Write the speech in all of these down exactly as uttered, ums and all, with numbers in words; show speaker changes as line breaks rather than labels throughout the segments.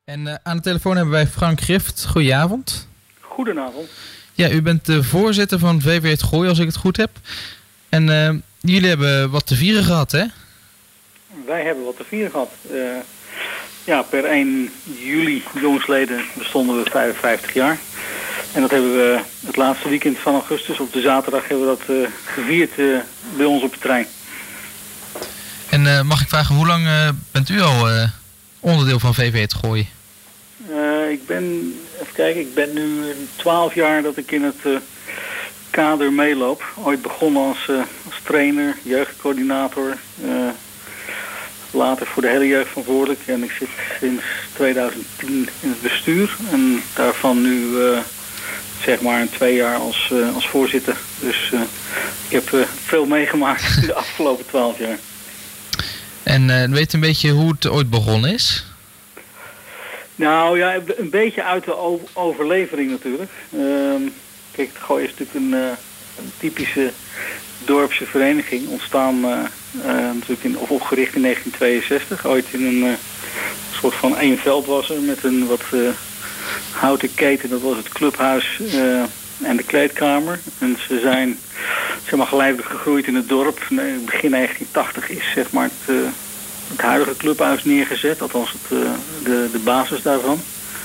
En uh, aan de telefoon hebben wij Frank Grift. Goedenavond.
Goedenavond.
Ja, u bent de voorzitter van V V Het Gooi, als ik het goed heb. En uh, jullie hebben wat te vieren gehad, hè?
Wij hebben wat te vieren gehad. Uh, ja, per één juli jongsleden bestonden we vijfenvijftig jaar. En dat hebben we het laatste weekend van augustus, op de zaterdag, hebben we dat uh, gevierd uh, bij ons op de trein.
En uh, mag ik vragen, hoe lang uh, bent u al uh, onderdeel van V V Het Gooi?
Uh, ik ben, even kijken, ik ben nu twaalf jaar dat ik in het uh, kader meeloop. Ooit begonnen als, uh, als trainer, jeugdcoördinator. Uh, later voor de hele jeugd verantwoordelijk. En ik zit sinds tweeduizend tien in het bestuur. En daarvan nu uh, zeg maar twee jaar als, uh, als voorzitter. Dus uh, ik heb uh, veel meegemaakt in de afgelopen twaalf jaar.
En uh, weet u een beetje hoe het ooit begonnen is?
Nou ja, een beetje uit de overlevering natuurlijk. Uh, kijk, het Gooi is natuurlijk een, uh, een typische dorpse vereniging. Ontstaan, uh, uh, natuurlijk in, of opgericht in negentien tweeënzestig. Ooit in een uh, soort van één veld was er met een wat uh, houten keten. Dat was het clubhuis uh, en de kleedkamer. En ze zijn zeg maar, geleidelijk gegroeid in het dorp. Begin negentien tachtig is zeg maar het... Uh, het huidige clubhuis neergezet, althans het, uh, de, de basis daarvan.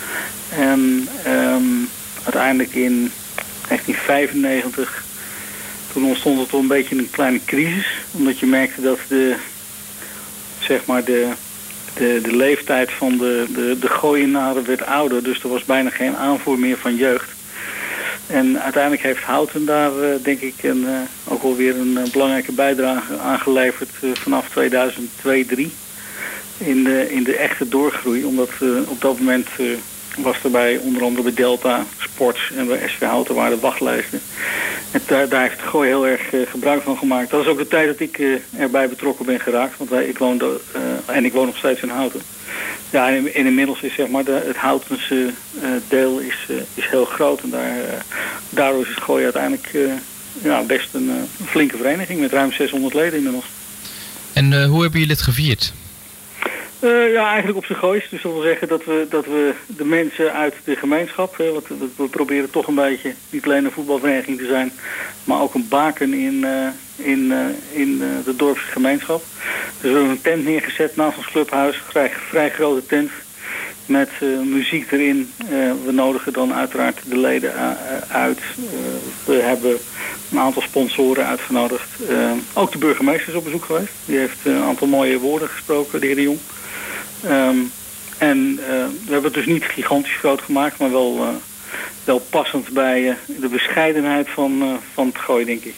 En um, uiteindelijk in negentien vijfennegentig, toen ontstond er toch een beetje een kleine crisis, omdat je merkte dat de, zeg maar de, de, de leeftijd van de, de, de gooienaren werd ouder, dus er was bijna geen aanvoer meer van jeugd. En uiteindelijk heeft Houten daar, uh, denk ik, een, uh, ook alweer een uh, belangrijke bijdrage aangeleverd uh, vanaf tweeduizend twee drie in de, in de echte doorgroei. Omdat uh, op dat moment uh, was er bij onder andere bij Delta, Sports en bij S V Houten waren wachtlijsten. En daar, daar heeft het Gooi heel erg uh, gebruik van gemaakt. Dat is ook de tijd dat ik uh, erbij betrokken ben geraakt, want wij, ik woonde, uh, en ik woon nog steeds in Houten. Ja, en inmiddels is zeg maar de, het Houtense uh, deel is, uh, is heel groot. En daar, uh, daardoor is het Gooi uiteindelijk uh, ja, best een, uh, een flinke vereniging met ruim zeshonderd leden inmiddels.
En uh, hoe hebben jullie het gevierd?
Uh, ja, eigenlijk op z'n Goois. Dus dat wil zeggen dat we, dat we de mensen uit de gemeenschap, hè, want we proberen toch een beetje niet alleen een voetbalvereniging te zijn, maar ook een baken in, uh, in, uh, in uh, de dorpse gemeenschap. Dus we hebben een tent neergezet naast ons clubhuis, een vrij, vrij grote tent met uh, muziek erin. Uh, we nodigen dan uiteraard de leden uh, uit. Uh, we hebben een aantal sponsoren uitgenodigd. Uh, ook de burgemeester is op bezoek geweest. Die heeft uh, een aantal mooie woorden gesproken, de heer De Jong. Um, en uh, we hebben het dus niet gigantisch groot gemaakt, maar wel, uh, wel passend bij uh, de bescheidenheid van, uh, van het Gooi, denk ik.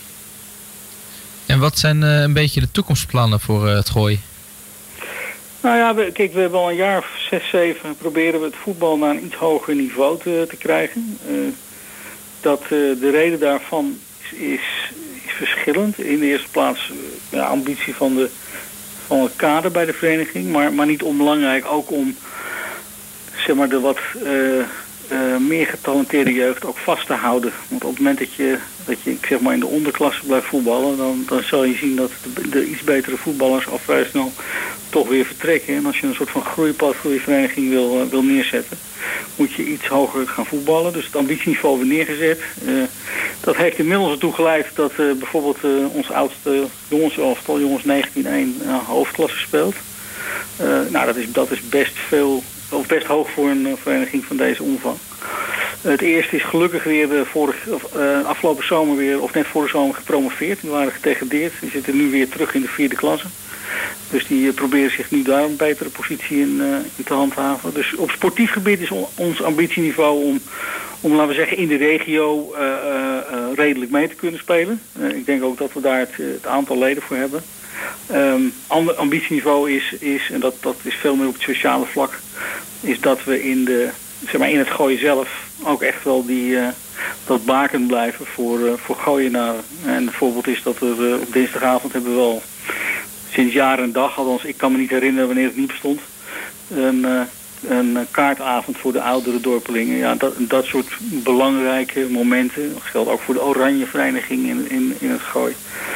En wat zijn uh, een beetje de toekomstplannen voor uh, het Gooi?
Nou ja, we, kijk, we hebben al een jaar of zes, zeven proberen we het voetbal naar een iets hoger niveau te, te krijgen. Uh, dat uh, de reden daarvan is, is, is verschillend. In de eerste plaats uh, de ambitie van de van het kader bij de vereniging, maar, maar niet onbelangrijk ook om zeg maar de wat uh, uh, meer getalenteerde jeugd ook vast te houden. Want op het moment dat je, dat je ik zeg maar in de onderklasse blijft voetballen, dan, dan zal je zien dat de, de iets betere voetballers al vrij snel toch weer vertrekken. En als je een soort van groeipad voor je vereniging wil, uh, wil neerzetten, moet je iets hoger gaan voetballen. Dus het ambitieniveau weer neergezet. Uh, dat heeft inmiddels ertoe geleid dat uh, bijvoorbeeld uh, ons oudste jongenselftal, jongens negentien één, uh, hoofdklasse speelt. Uh, nou, dat is, dat is best veel, of best hoog voor een uh, vereniging van deze omvang. Uh, het eerste is gelukkig weer uh, vorig, of, uh, afgelopen zomer weer, of net voor de zomer gepromoveerd. Die waren gedegradeerd. Die zitten nu weer terug in de vierde klasse. Dus die uh, proberen zich nu daar een betere positie in, uh, in te handhaven. Dus op sportief gebied is on, ons ambitieniveau om, om, laten we zeggen, in de regio uh, uh, uh, redelijk mee te kunnen spelen. Uh, ik denk ook dat we daar het, het aantal leden voor hebben. Um, ander ambitieniveau is, is en dat, dat is veel meer op het sociale vlak, is dat we in, de, zeg maar in het Gooi zelf ook echt wel die, uh, dat baken blijven voor, uh, voor gooienaren. En het voorbeeld is dat we uh, op dinsdagavond hebben we wel sinds jaar en dag, althans ik kan me niet herinneren wanneer het niet bestond, een, uh, een kaartavond voor de oudere dorpelingen. Ja, dat, dat soort belangrijke momenten, dat geldt ook voor de Oranje Vereniging in, in, in het Gooi.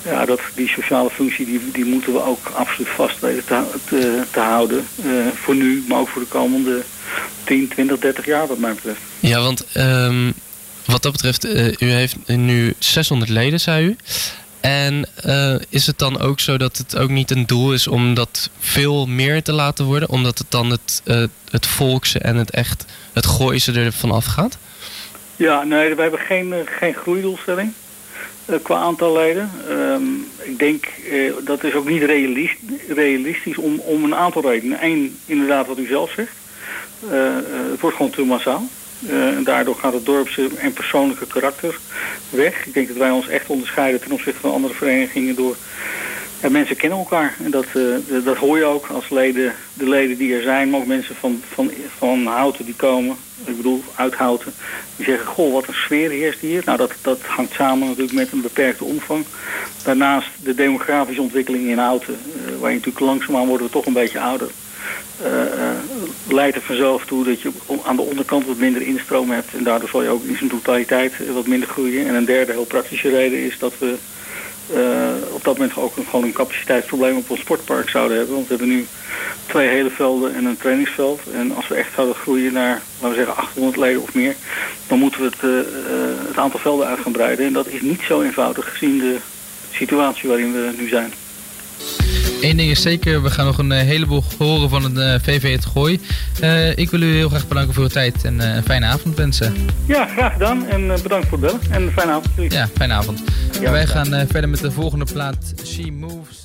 ja, dat, die sociale functie die, die moeten we ook absoluut vast weten te, te, te houden. Uh, voor nu, maar ook voor de komende tien, twintig, dertig jaar wat mij betreft.
Ja, want um, wat dat betreft, uh, u heeft nu zeshonderd leden, zei u. En uh, is het dan ook zo dat het ook niet een doel is om dat veel meer te laten worden? Omdat het dan het, uh, het volkse en het echt het Gooise er vanaf gaat?
Ja, nee, we hebben geen, uh, geen groeidoelstelling uh, qua aantal leden. Um, ik denk, uh, dat is ook niet realist, realistisch om, om een aantal redenen. Eén, inderdaad wat u zelf zegt. Uh, uh, het wordt gewoon te massaal. Uh, en daardoor gaat het dorpse en persoonlijke karakter weg. Ik denk dat wij ons echt onderscheiden ten opzichte van andere verenigingen door... Ja, mensen kennen elkaar en dat, uh, dat hoor je ook als leden, de leden die er zijn, maar ook mensen van, van, van Houten die komen, ik bedoel uit Houten, die zeggen, goh, wat een sfeer heerst hier. Nou, dat, dat hangt samen natuurlijk met een beperkte omvang. Daarnaast de demografische ontwikkeling in Houten, uh, waar je natuurlijk langzaamaan worden we toch een beetje ouder. Uh, uh, leidt er vanzelf toe dat je aan de onderkant wat minder instroom hebt en daardoor zal je ook in zijn totaliteit wat minder groeien. En een derde heel praktische reden is dat we uh, op dat moment ook een, gewoon een capaciteitsprobleem op ons sportpark zouden hebben. Want we hebben nu twee hele velden en een trainingsveld. En als we echt zouden groeien naar, laten we zeggen, achthonderd leden of meer, dan moeten we het, uh, uh, het aantal velden uit gaan breiden. En dat is niet zo eenvoudig gezien de situatie waarin we nu zijn.
Eén ding is zeker, we gaan nog een uh, heleboel horen van het uh, V V Het Gooi. Uh, ik wil u heel graag bedanken voor uw tijd en uh, een fijne avond wensen.
Ja, graag gedaan en uh, bedankt voor het bellen en een fijne avond.
Ja, fijne avond.
Ja,
wij gaan uh, verder met de volgende plaat, She Moves.